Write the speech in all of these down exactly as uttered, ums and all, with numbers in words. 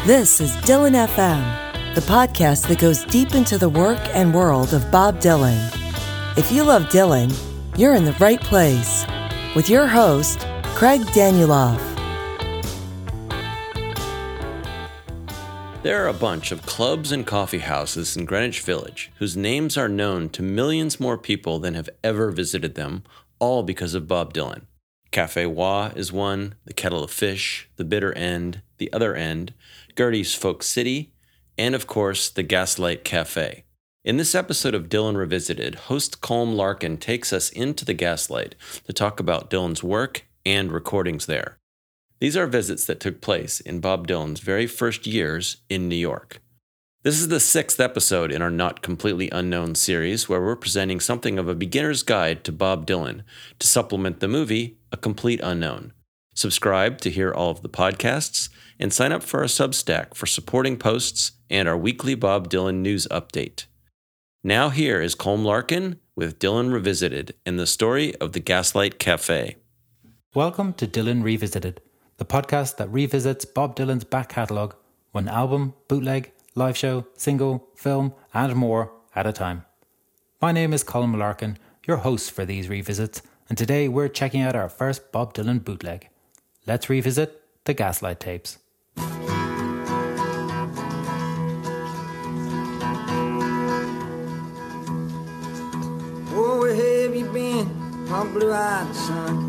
This is Dylan F M, the podcast that goes deep into the work and world of Bob Dylan. If you love Dylan, you're in the right place. With your host, Craig Danieloff. There are a bunch of clubs and coffee houses in Greenwich Village whose names are known to millions more people than have ever visited them, all because of Bob Dylan. Café Wa is one, the Kettle of Fish, the Bitter End, the Other End, Gertie's Folk City, and of course, the Gaslight Cafe. In this episode of Dylan Revisited, host Colm Larkin takes us into the Gaslight to talk about Dylan's work and recordings there. These are visits that took place in Bob Dylan's very first years in New York. This is the sixth episode in our Not Completely Unknown series, where we're presenting something of a beginner's guide to Bob Dylan to supplement the movie A Complete Unknown. Subscribe to hear all of the podcasts, and sign up for our Substack for supporting posts and our weekly Bob Dylan news update. Now here is Colm Larkin with Dylan Revisited and the story of the Gaslight Cafe. Welcome to Dylan Revisited, the podcast that revisits Bob Dylan's back catalogue, one album, bootleg, live show, single, film, and more at a time. My name is Colm Larkin, your host for these revisits, and today we're checking out our first Bob Dylan bootleg. Let's revisit the Gaslight tapes. Oh, where have you been, my blue-eyed son?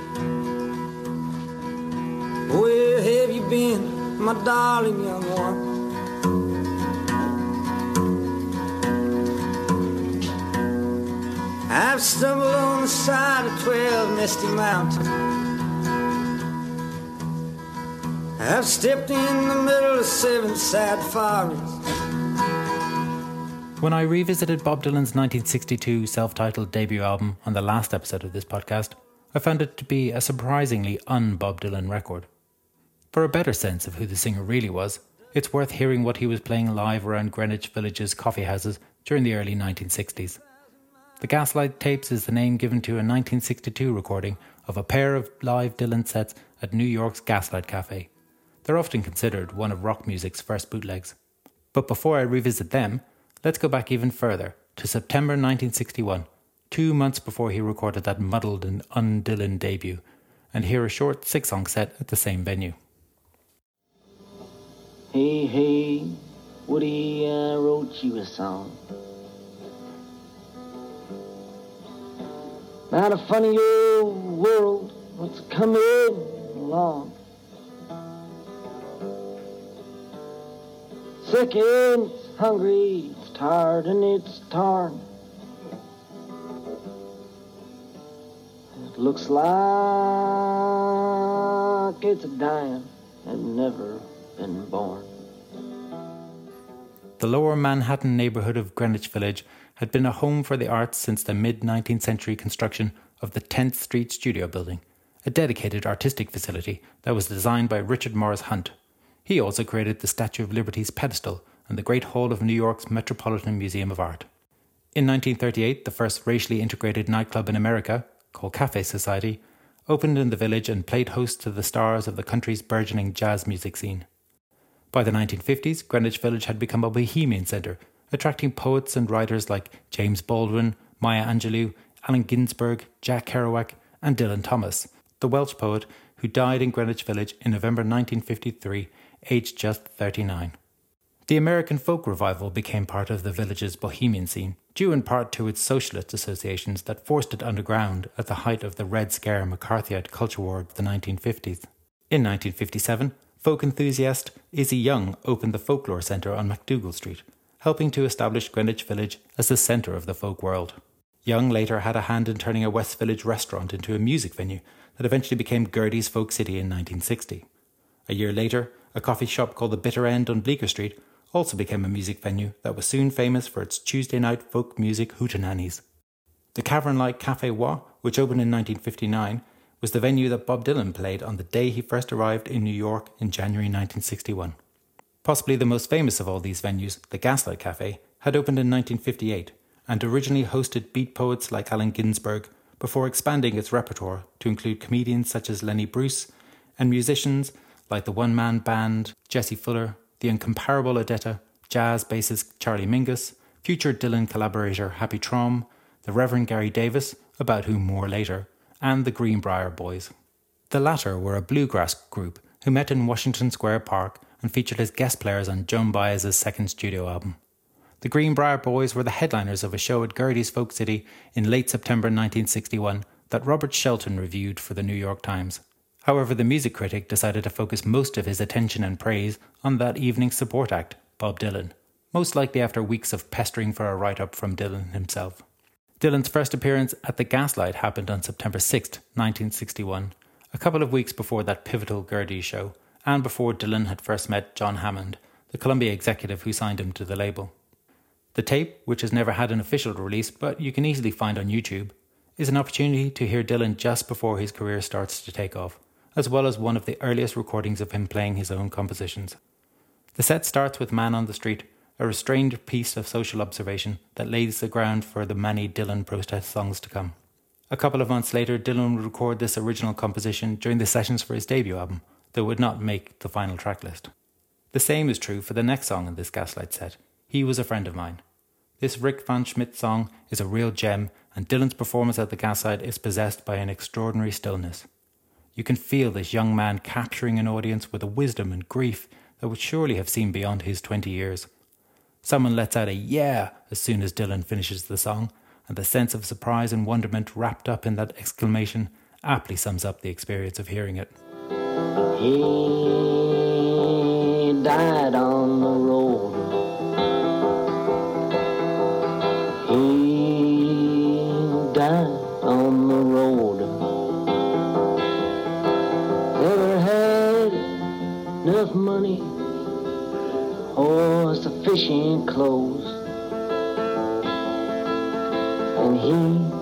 Where have you been, my darling young one? I've stumbled on the side of twelve misty mountains. I've stepped in the middle of seven sad forests. When I revisited Bob Dylan's nineteen sixty-two self-titled debut album on the last episode of this podcast, I found it to be a surprisingly un-Bob Dylan record. For a better sense of who the singer really was, it's worth hearing what he was playing live around Greenwich Village's coffee houses during the early nineteen sixties. The Gaslight tapes is the name given to a nineteen sixty-two recording of a pair of live Dylan sets at New York's Gaslight Cafe. They're often considered one of rock music's first bootlegs. But before I revisit them, let's go back even further to September nineteen sixty-one, two months before he recorded that muddled and un-Dylan debut, and hear a short six-song set at the same venue. Hey, hey, Woody, I wrote you a song about a funny old world what's coming along. Sick and it's hungry, it's tired and it's torn. It looks like it's dying and never been born. The lower Manhattan neighbourhood of Greenwich Village had been a home for the arts since the mid-nineteenth century construction of the tenth Street Studio Building, a dedicated artistic facility that was designed by Richard Morris Hunt. He also created the Statue of Liberty's pedestal and the Great Hall of New York's Metropolitan Museum of Art. In nineteen thirty-eight, the first racially integrated nightclub in America, called Cafe Society, opened in the village and played host to the stars of the country's burgeoning jazz music scene. By the nineteen fifties, Greenwich Village had become a bohemian centre, attracting poets and writers like James Baldwin, Maya Angelou, Allen Ginsberg, Jack Kerouac, and Dylan Thomas, the Welsh poet who died in Greenwich Village in November nineteen fifty-three, aged just thirty-nine. The American folk revival became part of the village's bohemian scene, due in part to its socialist associations that forced it underground at the height of the Red Scare McCarthyite culture war of the nineteen fifties. In nineteen fifty-seven, folk enthusiast Izzy Young opened the Folklore Centre on MacDougall Street, helping to establish Greenwich Village as the centre of the folk world. Young later had a hand in turning a West Village restaurant into a music venue that eventually became Gertie's Folk City in nineteen sixty. A year later, a coffee shop called the Bitter End on Bleecker Street also became a music venue that was soon famous for its Tuesday night folk music hootenannies. The cavern-like Café Wa, which opened in nineteen fifty-nine, was the venue that Bob Dylan played on the day he first arrived in New York in January nineteen sixty-one. Possibly the most famous of all these venues, the Gaslight Cafe, had opened in nineteen fifty-eight and originally hosted beat poets like Allen Ginsberg before expanding its repertoire to include comedians such as Lenny Bruce and musicians like the one-man band Jesse Fuller, the incomparable Odetta, jazz bassist Charlie Mingus, future Dylan collaborator Happy Traum, the Reverend Gary Davis, about whom more later, and the Greenbrier Boys. The latter were a bluegrass group who met in Washington Square Park and featured as guest players on Joan Baez's second studio album. The Greenbrier Boys were the headliners of a show at Gerde's Folk City in late September nineteen sixty-one that Robert Shelton reviewed for the New York Times. However, the music critic decided to focus most of his attention and praise on that evening's support act, Bob Dylan, most likely after weeks of pestering for a write-up from Dylan himself. Dylan's first appearance at the Gaslight happened on September sixth, nineteen sixty-one, a couple of weeks before that pivotal Gerde's show, and before Dylan had first met John Hammond, the Columbia executive who signed him to the label. The tape, which has never had an official release but you can easily find on YouTube, is an opportunity to hear Dylan just before his career starts to take off, as well as one of the earliest recordings of him playing his own compositions. The set starts with Man on the Street, a restrained piece of social observation that lays the ground for the many Dylan protest songs to come. A couple of months later, Dylan would record this original composition during the sessions for his debut album, though it would not make the final tracklist. The same is true for the next song in this Gaslight set, He Was a Friend of Mine. This Rick Van Schmidt song is a real gem, and Dylan's performance at the Gaslight is possessed by an extraordinary stillness. You can feel this young man capturing an audience with a wisdom and grief that would surely have seen beyond his twenty years. Someone lets out a yeah as soon as Dylan finishes the song, and the sense of surprise and wonderment wrapped up in that exclamation aptly sums up the experience of hearing it. He died on the road. He died on the road. Never had enough money or sufficient clothes, and he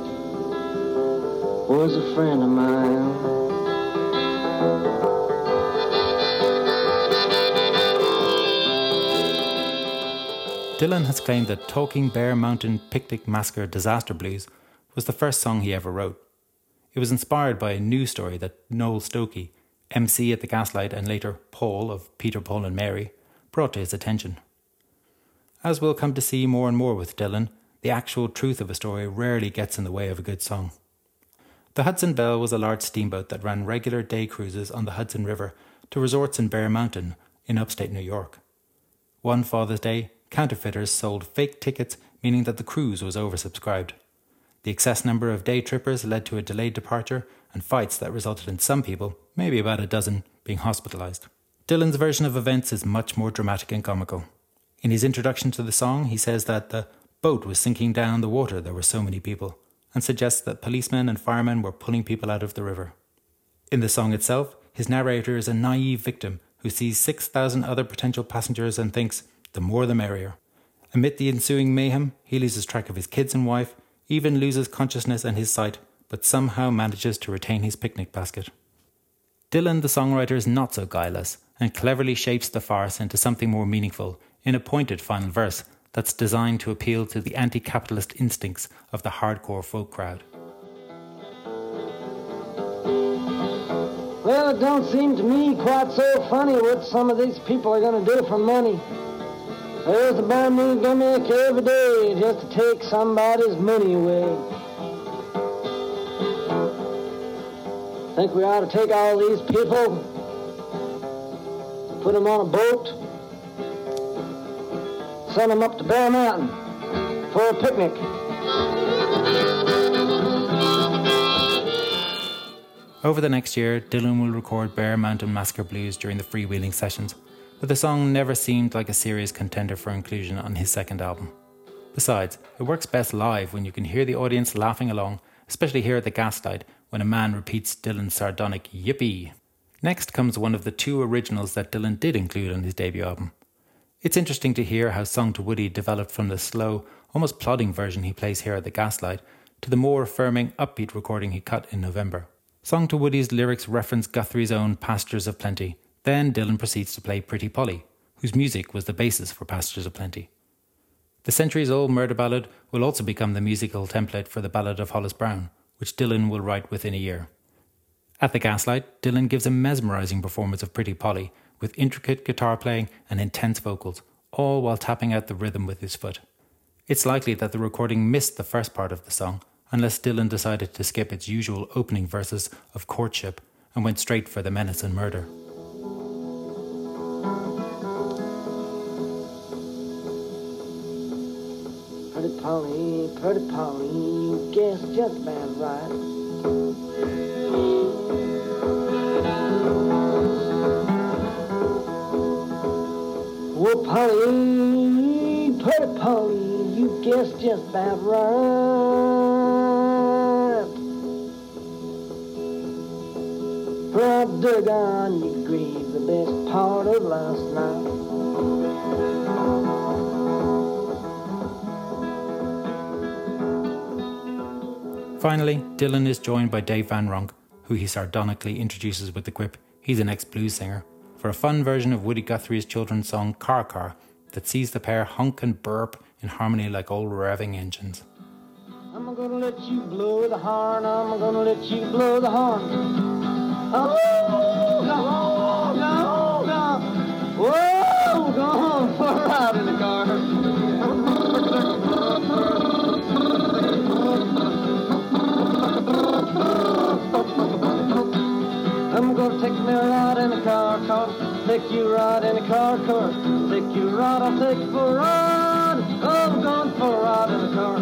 was a friend of mine. Dylan has claimed that Talking Bear Mountain Picnic Massacre Disaster Blues was the first song he ever wrote. It was inspired by a news story that Noel Stokey, M C at the Gaslight and later Paul of Peter, Paul and Mary, brought to his attention. As we'll come to see more and more with Dylan, the actual truth of a story rarely gets in the way of a good song. The Hudson Belle was a large steamboat that ran regular day cruises on the Hudson River to resorts in Bear Mountain in upstate New York. One Father's Day, counterfeiters sold fake tickets, meaning that the cruise was oversubscribed. The excess number of day trippers led to a delayed departure and fights that resulted in some people, maybe about a dozen, being hospitalized. Dylan's version of events is much more dramatic and comical. In his introduction to the song, he says that the boat was sinking down the water, there were so many people, and suggests that policemen and firemen were pulling people out of the river. In the song itself, his narrator is a naive victim who sees six thousand other potential passengers and thinks, the more the merrier. Amid the ensuing mayhem, he loses track of his kids and wife, even loses consciousness and his sight, but somehow manages to retain his picnic basket. Dylan, the songwriter, is not so guileless and cleverly shapes the farce into something more meaningful in a pointed final verse that's designed to appeal to the anti-capitalist instincts of the hardcore folk crowd. Well, it don't seem to me quite so funny what some of these people are going to do for money. There's a brand new gimmick every day just to take somebody's money away. Think we ought to take all these people, put them on a boat, send them up to Bear Mountain for a picnic. Over the next year, Dylan will record Bear Mountain Massacre Blues during the freewheeling sessions, but the song never seemed like a serious contender for inclusion on his second album. Besides, it works best live when you can hear the audience laughing along, especially here at the Gaslight when a man repeats Dylan's sardonic yippee. Next comes one of the two originals that Dylan did include on his debut album. It's interesting to hear how Song to Woody developed from the slow, almost plodding version he plays here at the Gaslight to the more affirming, upbeat recording he cut in November. Song to Woody's lyrics reference Guthrie's own Pastures of Plenty. Then Dylan proceeds to play Pretty Polly, whose music was the basis for Pastures of Plenty. The centuries-old murder ballad will also become the musical template for the Ballad of Hollis Brown, which Dylan will write within a year. At the Gaslight, Dylan gives a mesmerising performance of Pretty Polly, with intricate guitar playing and intense vocals, all while tapping out the rhythm with his foot. It's likely that the recording missed the first part of the song, unless Dylan decided to skip its usual opening verses of courtship and went straight for the menace and murder. Pretty Polly, pretty Polly, you guess just about right. Well, Polly, pretty Polly, you guess just about right. For I dug on your grave the best part of last night. Finally, Dylan is joined by Dave Van Ronk, who he sardonically introduces with the quip, he's an ex-blues singer, for a fun version of Woody Guthrie's children's song Car Car that sees the pair hunk and burp in harmony like old revving engines. I'm gonna let you blow the horn, I'm gonna let you blow the horn. Oh, go, go, go. Whoa, go on for a ride in the car. I'm gonna take me a ride in a car, car. Take you a ride in a car, car. Take you a ride, I'll take you for a ride. Oh, I'm going for a ride in a car.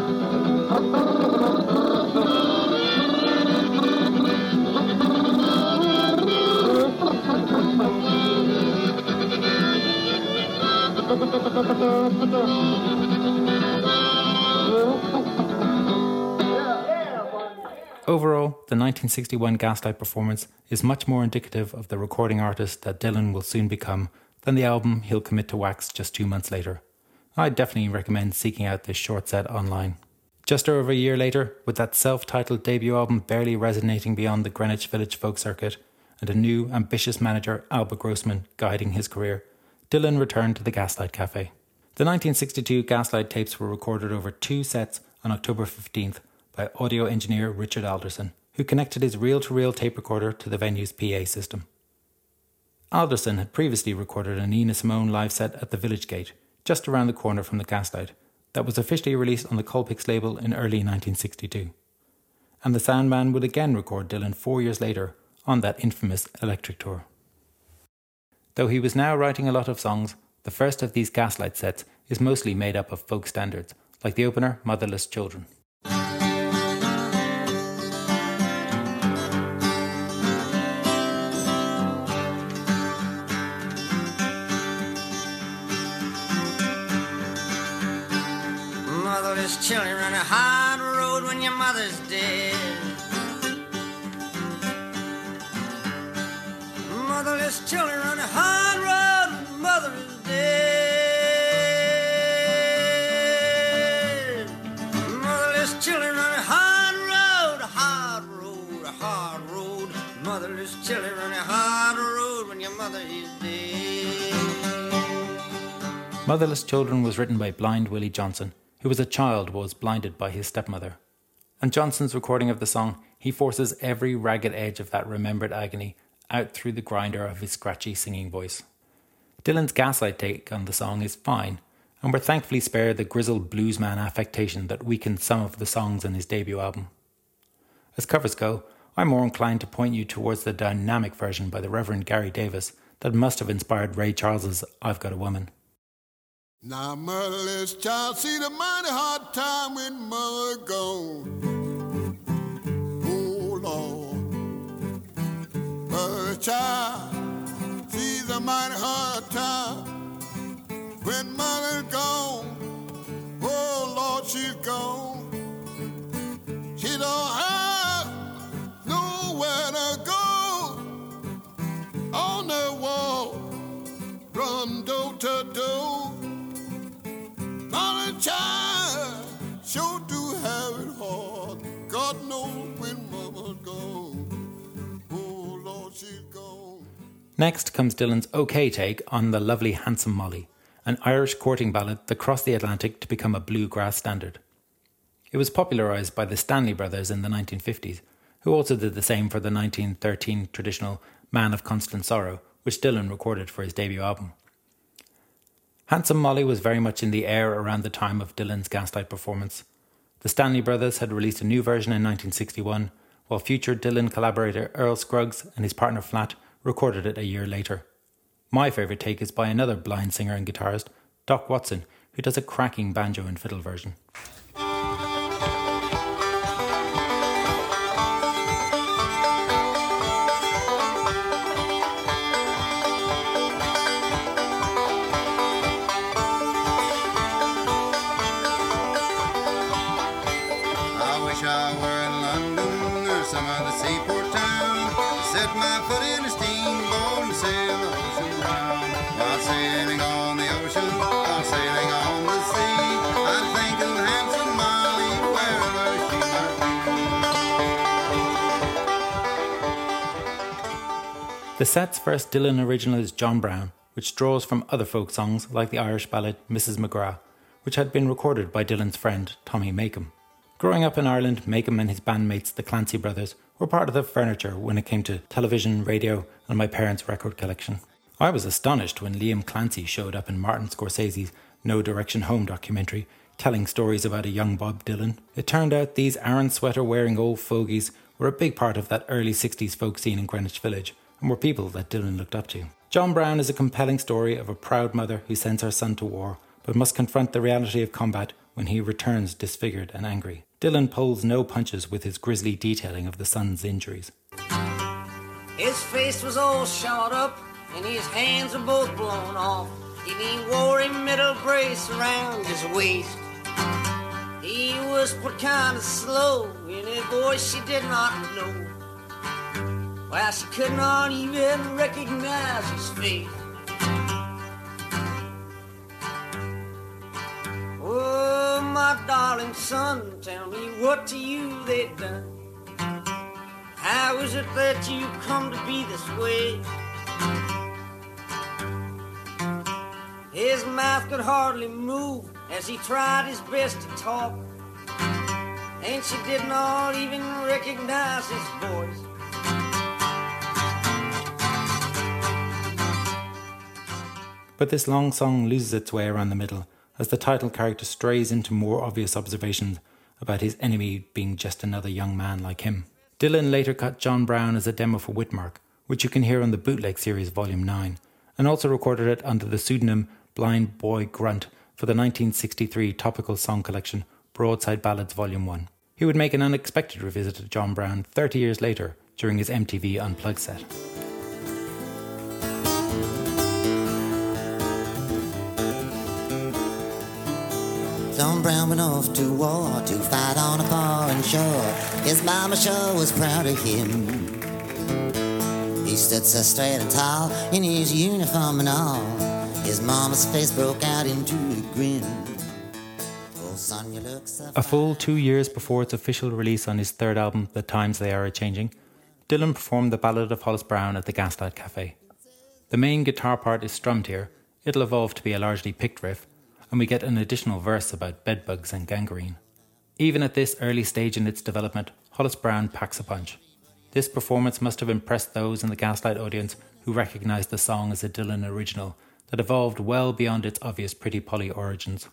Overall, the nineteen sixty-one Gaslight performance is much more indicative of the recording artist that Dylan will soon become than the album he'll commit to wax just two months later. I'd definitely recommend seeking out this short set online. Just over a year later, with that self-titled debut album barely resonating beyond the Greenwich Village folk circuit, and a new, ambitious manager, Alba Grossman, guiding his career, Dylan returned to the Gaslight Cafe. The nineteen sixty-two Gaslight tapes were recorded over two sets on October fifteenth by audio engineer Richard Alderson, who connected his reel-to-reel tape recorder to the venue's P A system. Alderson had previously recorded a Nina Simone live set at the Village Gate, just around the corner from the Gaslight, that was officially released on the Colpix label in early nineteen sixty-two. And the Soundman would again record Dylan four years later on that infamous Electric Tour. Though he was now writing a lot of songs, the first of these Gaslight sets is mostly made up of folk standards, like the opener Motherless Children. Motherless children on a hard road when your mother's dead. Motherless children on a hard road when mother is dead. Motherless children on a hard road, a hard road, a hard road. Motherless children on a hard road when your mother is dead. Motherless Children was written by Blind Willie Johnson, who as a child was blinded by his stepmother. On Johnson's recording of the song, he forces every ragged edge of that remembered agony out through the grinder of his scratchy singing voice. Dylan's Gaslight take on the song is fine, and we're thankfully spared the grizzled bluesman affectation that weakened some of the songs in his debut album. As covers go, I'm more inclined to point you towards the dynamic version by the Reverend Gary Davis that must have inspired Ray Charles's I've Got a Woman. Now motherless child, see the mighty hard time when mother gone. Oh Lord, motherless child, see the mighty hard time when mother gone. Oh Lord, she's gone. She don't have nowhere to go. On the wall, from door to door. Mother child, sure do have it hard. God knows when mama's gone. Oh Lord, she's gone. Next comes Dylan's OK take on The Lovely Handsome Molly, an Irish courting ballad that crossed the Atlantic to become a bluegrass standard. It was popularised by the Stanley Brothers in the nineteen fifties, who also did the same for the nineteen thirteen traditional Man of Constant Sorrow, which Dylan recorded for his debut album. Handsome Molly was very much in the air around the time of Dylan's Gaslight performance. The Stanley Brothers had released a new version in nineteen sixty-one, while future Dylan collaborator Earl Scruggs and his partner Flat recorded it a year later. My favourite take is by another blind singer and guitarist, Doc Watson, who does a cracking banjo and fiddle version. The set's first Dylan original is John Brown, which draws from other folk songs like the Irish ballad Missus McGrath, which had been recorded by Dylan's friend Tommy Makem. Growing up in Ireland, Makem and his bandmates, the Clancy Brothers, were part of the furniture when it came to television, radio and my parents' record collection. I was astonished when Liam Clancy showed up in Martin Scorsese's No Direction Home documentary, telling stories about a young Bob Dylan. It turned out these Aaron sweater-wearing old fogies were a big part of that early sixties folk scene in Greenwich Village, and were people that Dylan looked up to. John Brown is a compelling story of a proud mother who sends her son to war, but must confront the reality of combat when he returns disfigured and angry. Dylan pulls no punches with his grisly detailing of the son's injuries. His face was all shot up, and his hands were both blown off, and he wore a metal brace around his waist. He whispered kind of slow in a voice she did not know. Well, she could not even recognize his face. Oh, my darling son, tell me what to you they done. How is it that you come to be this way? His mouth could hardly move as he tried his best to talk, and she did not even recognize his voice. But this long song loses its way around the middle as the title character strays into more obvious observations about his enemy being just another young man like him. Dylan later cut John Brown as a demo for Whitmark, which you can hear on the Bootleg Series Volume nine, and also recorded it under the pseudonym Blind Boy Grunt for the nineteen sixty-three topical song collection Broadside Ballads Volume one. He would make an unexpected revisit to John Brown thirty years later during his M T V Unplugged set. John Brown went off to war to fight on a foreign shore. His mama sure was proud of him. He stood so straight and tall in his uniform and all. His mama's face broke out into a grin. Oh, son, you look so A full two years before its official release on his third album, The Times They Are A-Changing, Dylan performed the Ballad of Hollis Brown at the Gaslight Cafe. The main guitar part is strummed here. It'll evolve to be a largely picked riff, and we get an additional verse about bedbugs and gangrene. Even at this early stage in its development, Hollis Brown packs a punch. This performance must have impressed those in the Gaslight audience who recognised the song as a Dylan original that evolved well beyond its obvious Pretty Polly origins.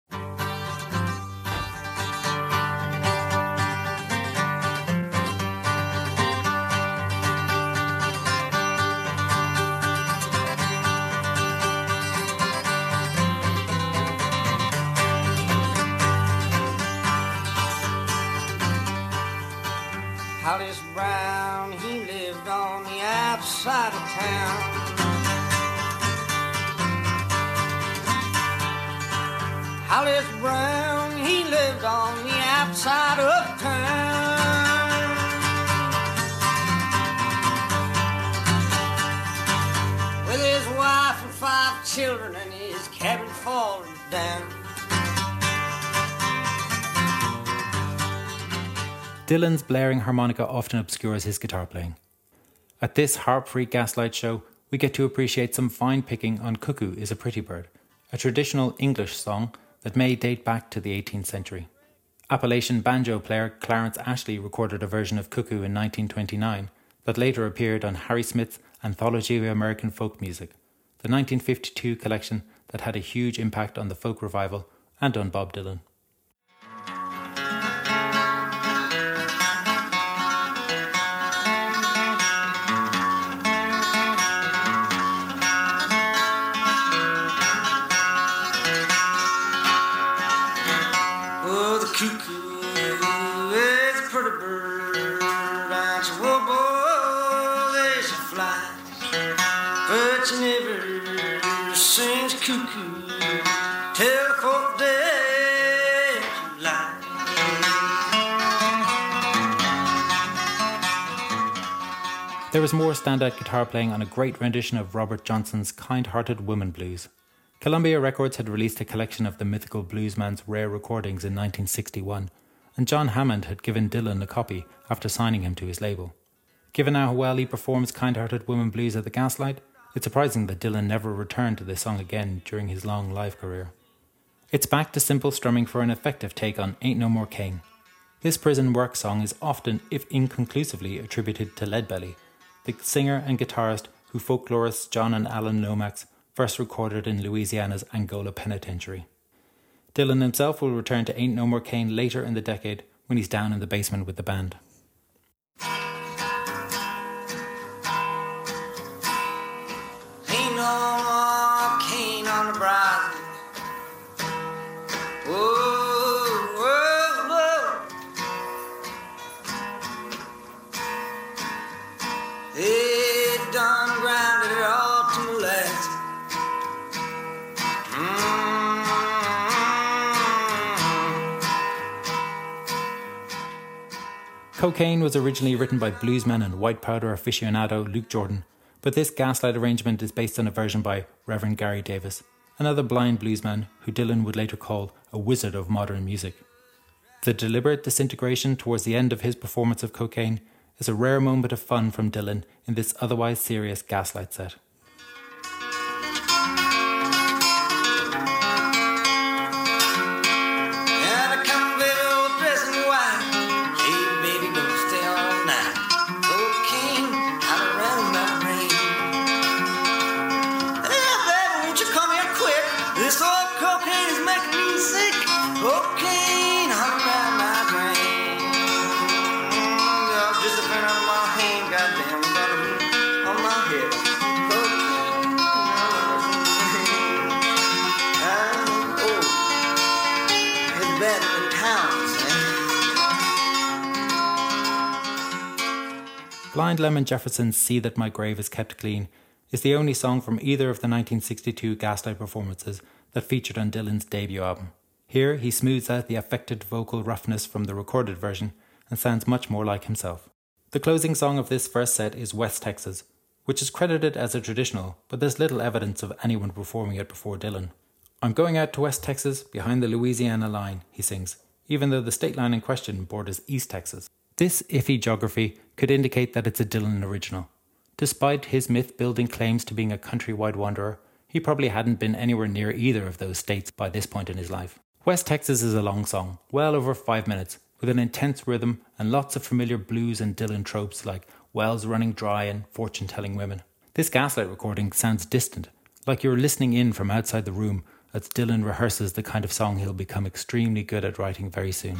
Hollis Brown, he lived on the outside of town. Hollis Brown, he lived on the outside of town. With his wife and five children and his cabin falling down. Dylan's blaring harmonica often obscures his guitar playing. At this harp-free Gaslight show, we get to appreciate some fine picking on Cuckoo is a Pretty Bird, a traditional English song that may date back to the eighteenth century. Appalachian banjo player Clarence Ashley recorded a version of Cuckoo in nineteen twenty-nine that later appeared on Harry Smith's Anthology of American Folk Music, the nineteen fifty-two collection that had a huge impact on the folk revival and on Bob Dylan. Oh, the cuckoo is a pretty bird, and she wobbles as she flies, but she never sings cuckoo till the fourth day of July. There was more standout guitar playing on a great rendition of Robert Johnson's Kind-Hearted Woman Blues. Columbia Records had released a collection of the mythical bluesman's rare recordings in nineteen sixty-one, and John Hammond had given Dylan a copy after signing him to his label. Given how well he performs Kind-Hearted Woman Blues at the Gaslight, it's surprising that Dylan never returned to this song again during his long live career. It's back to simple strumming for an effective take on Ain't No More Cain. This prison work song is often, if inconclusively, attributed to Leadbelly, the singer and guitarist who folklorists John and Alan Lomax first recorded in Louisiana's Angola Penitentiary. Dylan himself will return to Ain't No More Cain later in the decade when he's down in the basement with the band. Ain't no more cane on the brow. Whoa, whoa, whoa. It done grounded it all to molasses. Cocaine was originally written by bluesman and white powder aficionado Luke Jordan, but this Gaslight arrangement is based on a version by Reverend Gary Davis, another blind bluesman who Dylan would later call a wizard of modern music. The deliberate disintegration towards the end of his performance of Cocaine is a rare moment of fun from Dylan in this otherwise serious Gaslight set. Blind Lemon Jefferson's See That My Grave Is Kept Clean is the only song from either of the nineteen sixty-two Gaslight performances that featured on Dylan's debut album. Here, he smooths out the affected vocal roughness from the recorded version and sounds much more like himself. The closing song of this first set is West Texas, which is credited as a traditional, but there's little evidence of anyone performing it before Dylan. I'm going out to West Texas, behind the Louisiana line, he sings, even though the state line in question borders East Texas. This iffy geography could indicate that it's a Dylan original. Despite his myth-building claims to being a countrywide wanderer, he probably hadn't been anywhere near either of those states by this point in his life. West Texas is a long song, well over five minutes, with an intense rhythm and lots of familiar blues and Dylan tropes like wells running dry and fortune-telling women. This Gaslight recording sounds distant, like you're listening in from outside the room as Dylan rehearses the kind of song he'll become extremely good at writing very soon.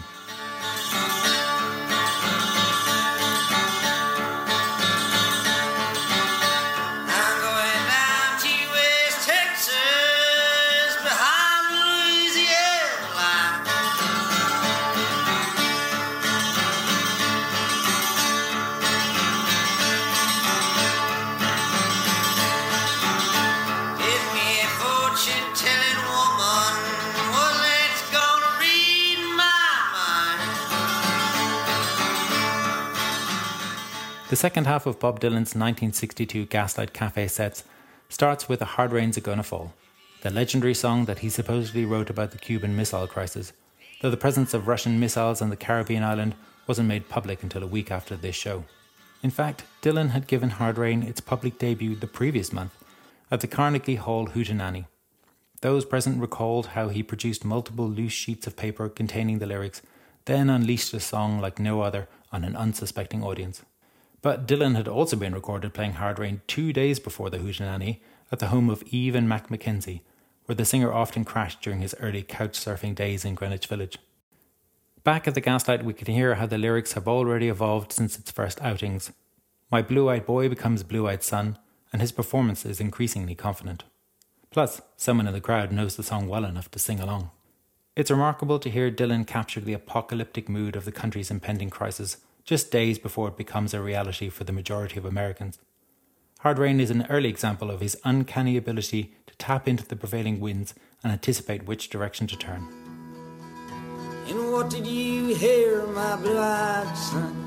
The second half of Bob Dylan's nineteen sixty-two Gaslight Cafe sets starts with A Hard Rain's A-Gonna Fall, the legendary song that he supposedly wrote about the Cuban Missile Crisis, though the presence of Russian missiles on the Caribbean island wasn't made public until a week after this show. In fact, Dylan had given Hard Rain its public debut the previous month at the Carnegie Hall Hootenanny. Those present recalled how he produced multiple loose sheets of paper containing the lyrics, then unleashed a song like no other on an unsuspecting audience. But Dylan had also been recorded playing Hard Rain two days before the Hootenanny at the home of Eve and Mac McKenzie, where the singer often crashed during his early couch surfing days in Greenwich Village. Back at the Gaslight, we can hear how the lyrics have already evolved since its first outings. My blue-eyed boy becomes blue-eyed son, and his performance is increasingly confident. Plus, someone in the crowd knows the song well enough to sing along. It's remarkable to hear Dylan capture the apocalyptic mood of the country's impending crisis just days before it becomes a reality for the majority of Americans. Hard Rain is an early example of his uncanny ability to tap into the prevailing winds and anticipate which direction to turn. And what did you hear, my blue-eyed son?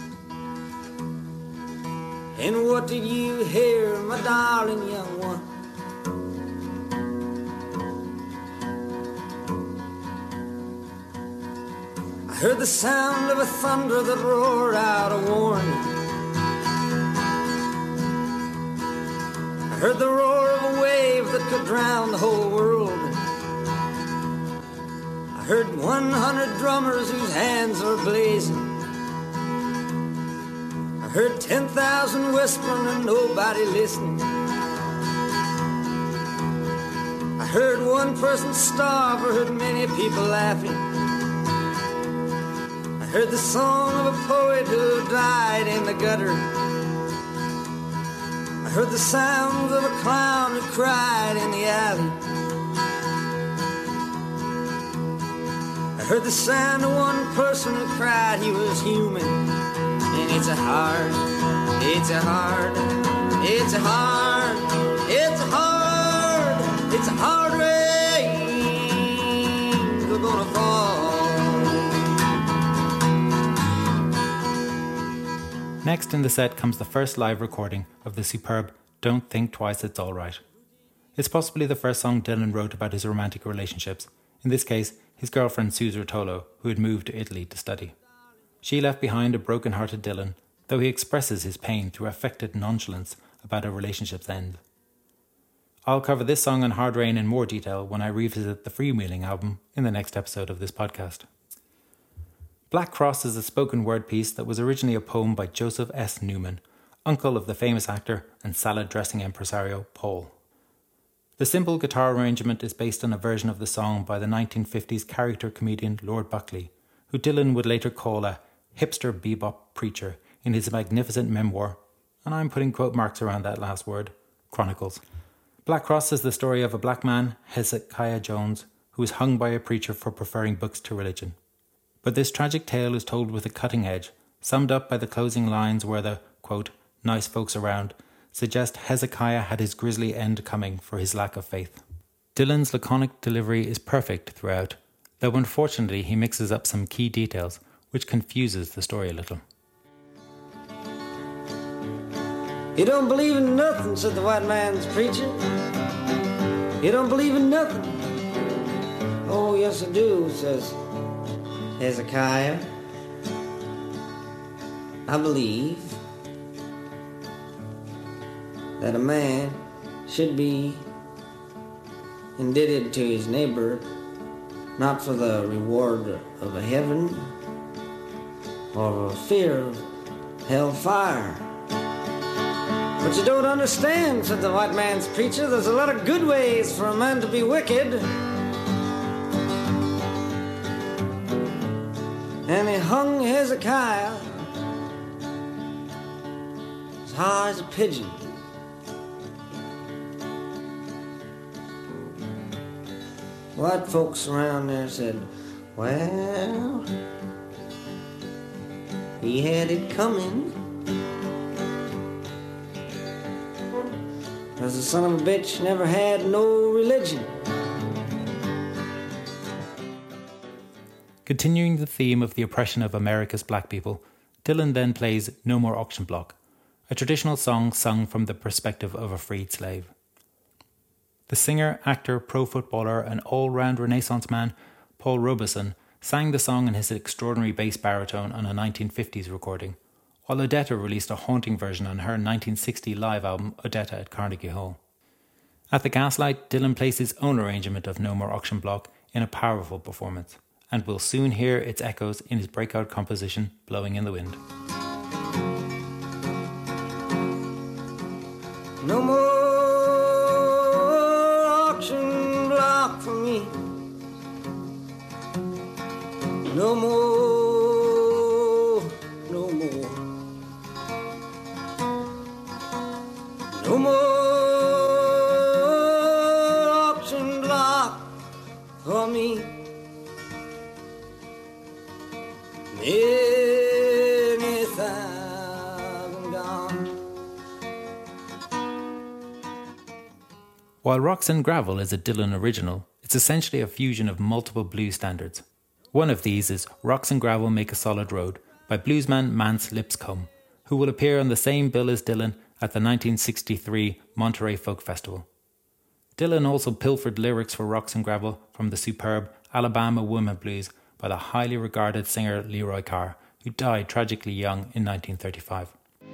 And what did you hear, my darling young one? I heard the sound of a thunder that roared out a warning. I heard the roar of a wave that could drown the whole world. I heard one hundred drummers whose hands were blazing. I heard ten thousand whispering and nobody listening. I heard one person starve, I heard many people laughing. I heard the song of a poet who died in the gutter. I heard the sounds of a clown who cried in the alley. I heard the sound of one person who cried he was human. And it's a hard, it's a hard, it's a hard, it's a hard, it's a hard rain we're gonna fall. Next in the set comes the first live recording of the superb Don't Think Twice It's Alright. It's possibly the first song Dylan wrote about his romantic relationships, in this case his girlfriend Suze Rotolo, who had moved to Italy to study. She left behind a broken-hearted Dylan, though he expresses his pain through affected nonchalance about a relationship's end. I'll cover this song on Hard Rain in more detail when I revisit the Freewheeling album in the next episode of this podcast. Black Cross is a spoken word piece that was originally a poem by Joseph S. Newman, uncle of the famous actor and salad dressing impresario Paul. The simple guitar arrangement is based on a version of the song by the nineteen fifties character comedian Lord Buckley, who Dylan would later call a hipster bebop preacher in his magnificent memoir, and I'm putting quote marks around that last word, Chronicles. Black Cross is the story of a black man, Hezekiah Jones, who was hung by a preacher for preferring books to religion. But this tragic tale is told with a cutting edge, summed up by the closing lines where the, quote, nice folks around suggest Hezekiah had his grisly end coming for his lack of faith. Dylan's laconic delivery is perfect throughout, though unfortunately he mixes up some key details, which confuses the story a little. You don't believe in nothing, said the white man's preacher. You don't believe in nothing. Oh, yes I do, says Hezekiah. I believe that a man should be indebted to his neighbor, not for the reward of a heaven or a fear of hellfire. But you don't understand, said the white man's preacher. There's a lot of good ways for a man to be wicked. And he hung Hezekiah as high as a pigeon. White folks around there said, well, he had it coming. Because the son of a bitch never had no religion. Continuing the theme of the oppression of America's black people, Dylan then plays No More Auction Block, a traditional song sung from the perspective of a freed slave. The singer, actor, pro footballer and all-round Renaissance man, Paul Robeson, sang the song in his extraordinary bass baritone on a nineteen fifties recording, while Odetta released a haunting version on her nineteen sixty live album Odetta at Carnegie Hall. At the Gaslight, Dylan plays his own arrangement of No More Auction Block in a powerful performance, and we'll soon hear its echoes in his breakout composition, Blowing in the Wind. No more auction block for me. No more, no more. No more auction block for me. Many thousand gone. While Rocks and Gravel is a Dylan original, it's essentially a fusion of multiple blues standards. One of these is Rocks and Gravel Make a Solid Road by bluesman Mance Lipscomb, who will appear on the same bill as Dylan at the nineteen sixty-three Monterey Folk Festival. Dylan also pilfered lyrics for Rocks and Gravel from the superb Alabama Woman Blues by the highly regarded singer Leroy Carr, who died tragically young in nineteen thirty-five.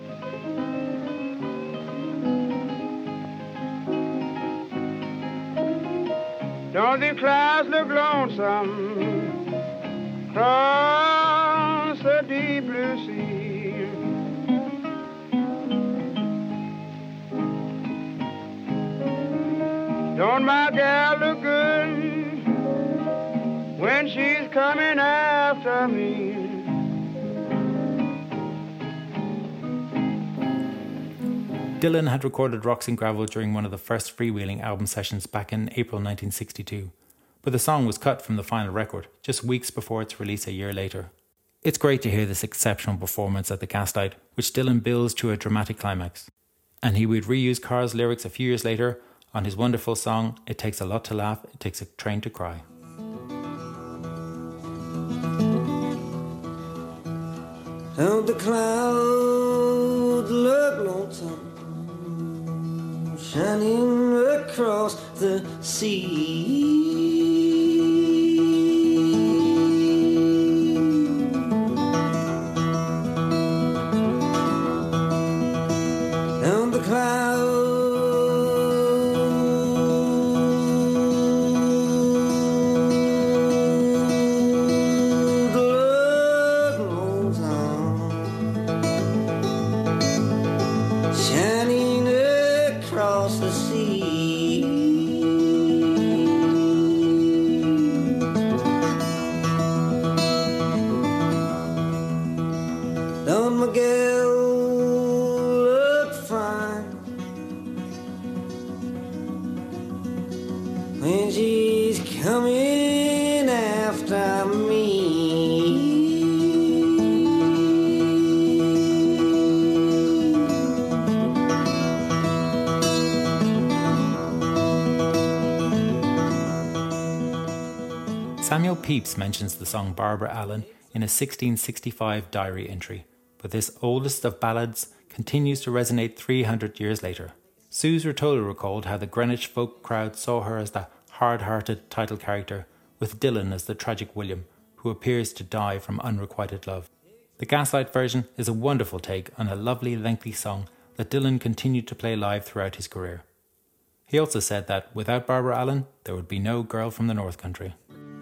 Don't the clouds look lonesome across the deep blue sea? Don't my gal look good when she's coming after me? Dylan had recorded Rocks and Gravel during one of the first freewheeling album sessions back in April nineteen sixty-two, but the song was cut from the final record just weeks before its release a year later. It's great to hear this exceptional performance at the Gaslight, which Dylan builds to a dramatic climax. And he would reuse Carr's lyrics a few years later on his wonderful song, It Takes a Lot to Laugh, It Takes a Train to Cry. Don't the clouds look lonesome shining across the sea? Don't the clouds look lonesome shining across the sea? Don't Miguel look fine when she's coming after me? Samuel Pepys mentions the song Barbara Allen in a sixteen sixty-five diary entry, but this oldest of ballads continues to resonate three hundred years later. Suze Rotolo recalled how the Greenwich folk crowd saw her as the hard-hearted title character, with Dylan as the tragic William, who appears to die from unrequited love. The Gaslight version is a wonderful take on a lovely lengthy song that Dylan continued to play live throughout his career. He also said that without Barbara Allen, there would be no Girl from the North Country.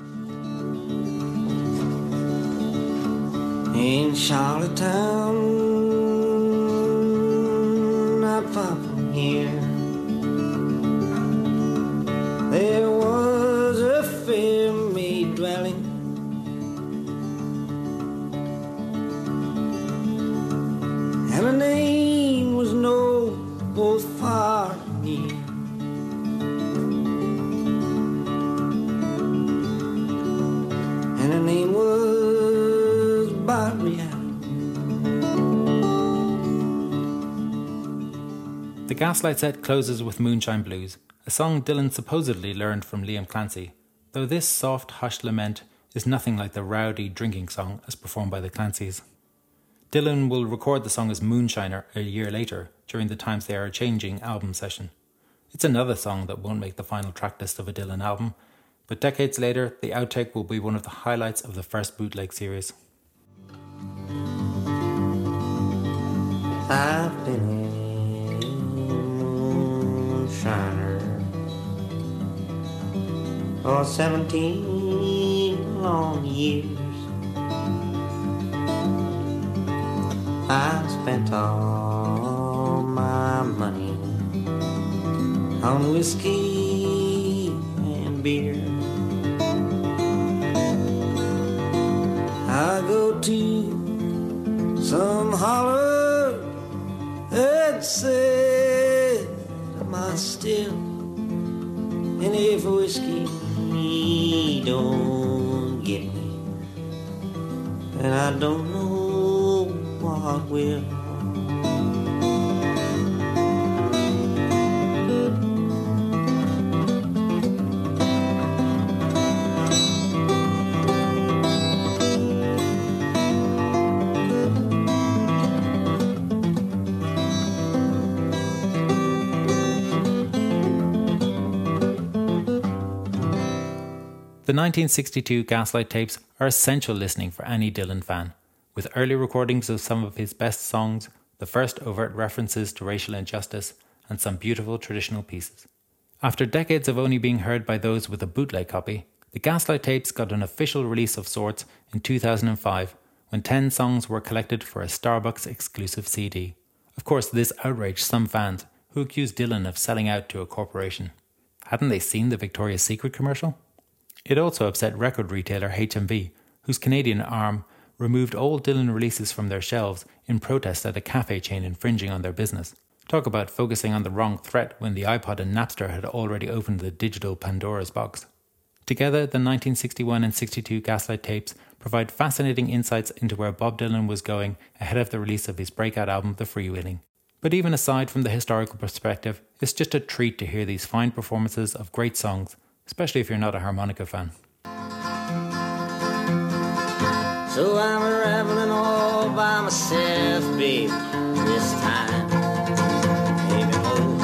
In Charlottetown, not far from here, there was a fair maid dwelling, and her name was no both far and near. And her name was Barbara. The Gaslight set closes with Moonshine Blues, a song Dylan supposedly learned from Liam Clancy, though this soft, hushed lament is nothing like the rowdy drinking song as performed by the Clancys. Dylan will record the song as Moonshiner a year later during the Times They Are Changing album session. It's another song that won't make the final track list of a Dylan album, but decades later, the outtake will be one of the highlights of the first bootleg series. I've been a moonshiner for seventeen long years. I spent all my money on whiskey and beer. I go to some holler and say am I still, and if whiskey don't get me, and I don't know what will. The nineteen sixty-two Gaslight tapes are essential listening for any Dylan fan, with early recordings of some of his best songs, the first overt references to racial injustice, and some beautiful traditional pieces. After decades of only being heard by those with a bootleg copy, the Gaslight tapes got an official release of sorts in two thousand five, when ten songs were collected for a Starbucks exclusive C D. Of course, this outraged some fans, who accused Dylan of selling out to a corporation. Hadn't they seen the Victoria's Secret commercial? It also upset record retailer H M V, whose Canadian arm removed all Dylan releases from their shelves in protest at a cafe chain infringing on their business. Talk about focusing on the wrong threat when the iPod and Napster had already opened the digital Pandora's box. Together, the nineteen sixty-one and sixty-two Gaslight tapes provide fascinating insights into where Bob Dylan was going ahead of the release of his breakout album, The Freewheeling. But even aside from the historical perspective, it's just a treat to hear these fine performances of great songs, especially if you're not a harmonica fan. So I'm rambling all by myself, babe, this time, maybe more.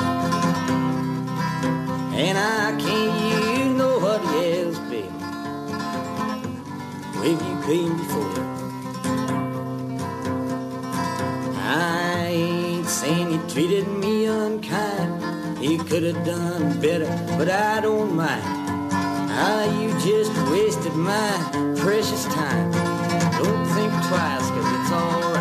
And I can't use nobody else, babe, if you came before. I ain't saying you treated me unkind, you could have done better, but I don't mind. Ah, you just wasted my precious time. Don't think twice, cause it's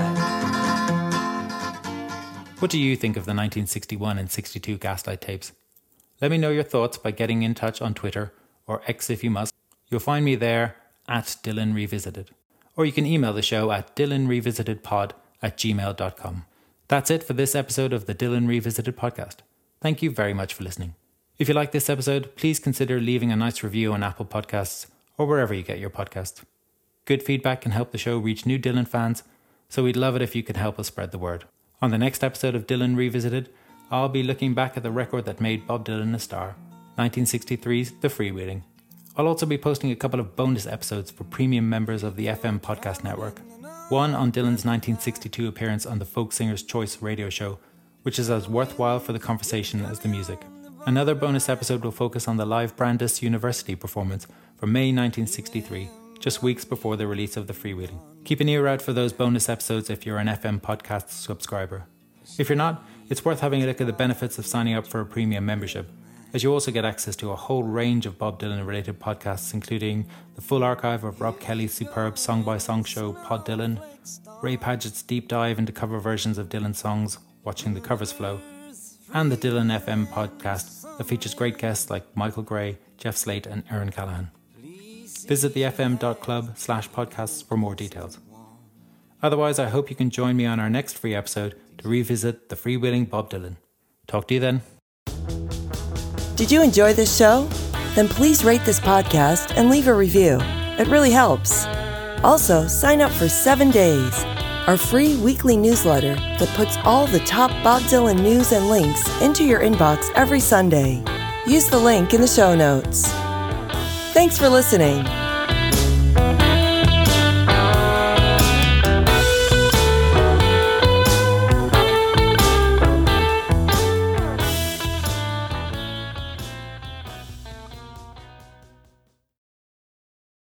alright. What do you think of the nineteen sixty-one and sixty-two Gaslight tapes? Let me know your thoughts by getting in touch on Twitter, or X if you must. You'll find me there at Dylan Revisited. Or you can email the show at dylanrevisitedpod at gmail dot com. That's it for this episode of the Dylan Revisited podcast. Thank you very much for listening. If you like this episode, please consider leaving a nice review on Apple Podcasts or wherever you get your podcasts. Good feedback can help the show reach new Dylan fans, so we'd love it if you could help us spread the word. On the next episode of Dylan Revisited, I'll be looking back at the record that made Bob Dylan a star, nineteen sixty-three's The Freewheeling. I'll also be posting a couple of bonus episodes for premium members of the F M Podcast Network. One on Dylan's nineteen sixty-two appearance on the Folk Singer's Choice radio show, which is as worthwhile for the conversation as the music. Another bonus episode will focus on the live Brandeis University performance from May nineteen sixty-three, just weeks before the release of The Freewheeling. Keep an ear out for those bonus episodes if you're an F M Podcast subscriber. If you're not, it's worth having a look at the benefits of signing up for a premium membership, as you also get access to a whole range of Bob Dylan related podcasts, including the full archive of Rob Kelly's superb song-by-song show Pod Dylan, Ray Padgett's deep dive into cover versions of Dylan songs, Watching the Covers Flow, and the Dylan F M podcast that features great guests like Michael Gray, Jeff Slate and Aaron Callahan. Visit the fm.club slash podcasts for more details. Otherwise, I hope you can join me on our next free episode to revisit the freewheeling Bob Dylan. Talk to you then. Did you enjoy this show? Then please rate this podcast and leave a review. It really helps. Also, sign up for Seven Days, our free weekly newsletter that puts all the top Bob Dylan news and links into your inbox every Sunday. Use the link in the show notes. Thanks for listening.